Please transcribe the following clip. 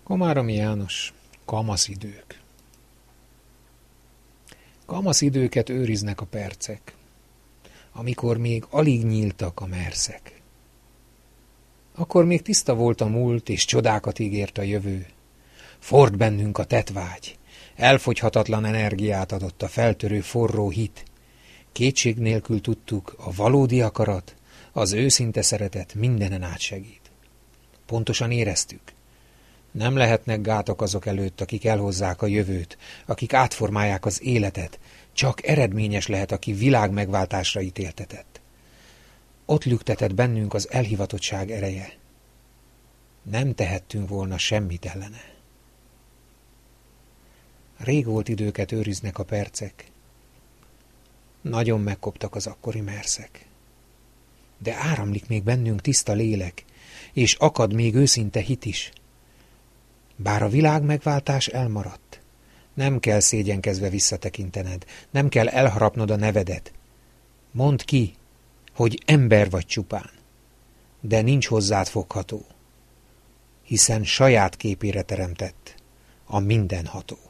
Komáromi János, kamaszidők. Kamaszidőket őriznek a percek, amikor még alig nyíltak a merszek. Akkor még tiszta volt a múlt, és csodákat ígért a jövő. Ford bennünk a tettvágy, elfogyhatatlan energiát adott a feltörő forró hit. Kétség nélkül tudtuk, a valódi akarat, az őszinte szeretet mindenen átsegít. Pontosan éreztük. Nem lehetnek gátak azok előtt, akik elhozzák a jövőt, akik átformálják az életet, csak eredményes lehet, aki világ megváltásra ítéltetett. Ott lüktetett bennünk az elhivatottság ereje. Nem tehettünk volna semmit ellene. Rég volt időket őriznek a percek. Nagyon megkoptak az akkori merszek. De áramlik még bennünk tiszta lélek, és akad még őszinte hit is. Bár a világ megváltás elmaradt, nem kell szégyenkezve visszatekintened, nem kell elharapnod a nevedet. Mondd ki, hogy ember vagy csupán, de nincs hozzád fogható, hiszen saját képére teremtett a mindenható.